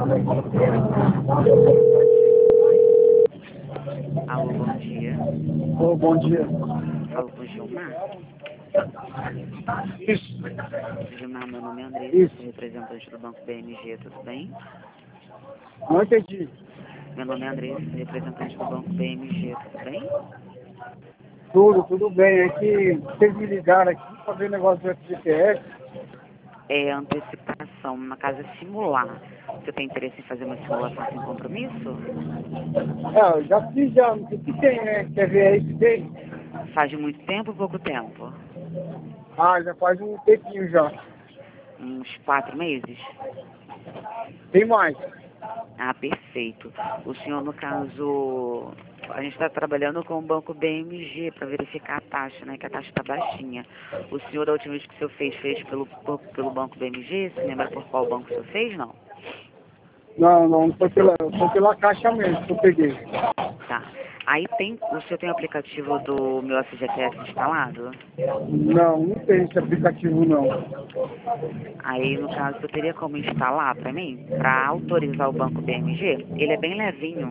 Alô, bom dia. Ô, bom dia. Falo com o Gilmar. Isso, Gilmar, meu nome é Andressa, isso. sou representante do Banco BMG, tudo bem? Não entendi. Meu nome é Andressa, sou representante do Banco BMG, tudo bem? Tudo bem. É que vocês me ligaram aqui para ver negócio do FGTS. É antecipação, uma casa simular. Você tem interesse em fazer uma simulação sem compromisso? Eu já fiz já. O que tem, né? Quer ver aí que tem? Faz muito tempo ou pouco tempo? Ah, já faz um tempinho já. Uns 4 meses? Tem mais. Ah, perfeito. O senhor, no caso, a gente está trabalhando com o Banco BMG para verificar a taxa, né? Que a taxa está baixinha. O senhor, a última vez que o senhor fez pelo Banco BMG? Se lembra por qual banco o senhor fez, não? Não, foi pela caixa mesmo que eu peguei. Tá. Aí o senhor tem o aplicativo do meu FGTS instalado? Não tem esse aplicativo não. Aí, no caso, eu teria como instalar para mim, para autorizar o Banco BMG? Ele é bem levinho.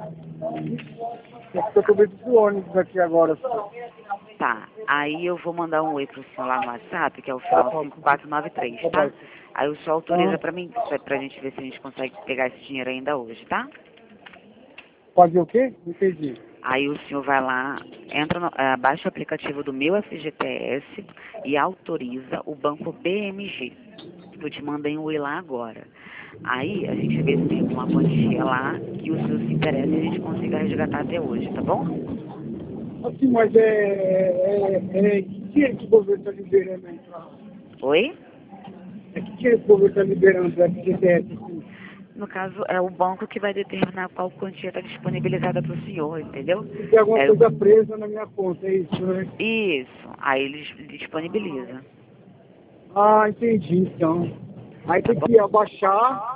É porque eu tô dentro do ônibus aqui agora. Tá. Aí eu vou mandar um oi pro senhor lá no WhatsApp, que é o final 5493, tá? Aí o senhor autoriza pra mim, pra gente ver se a gente consegue pegar esse dinheiro ainda hoje, tá? Fazer o quê? Não entendi. Aí o senhor vai lá, baixa o aplicativo do meu FGTS e autoriza o Banco BMG. Eu te mandei um oi lá agora. Aí a gente vê se tem alguma quantia lá que o senhor se interessa e a gente consiga resgatar até hoje, tá bom? Assim, mas que dinheiro que o governo está liberando aí pra... Oi? É que dinheiro que o governo está liberando para FGTS, assim? No caso, é o banco que vai determinar qual quantia está disponibilizada para o senhor, entendeu? Tem alguma É, coisa presa na minha conta, é isso, né? isso. Aí eles disponibilizam. Ah, entendi, então. Aí Tá tem bom? que abaixar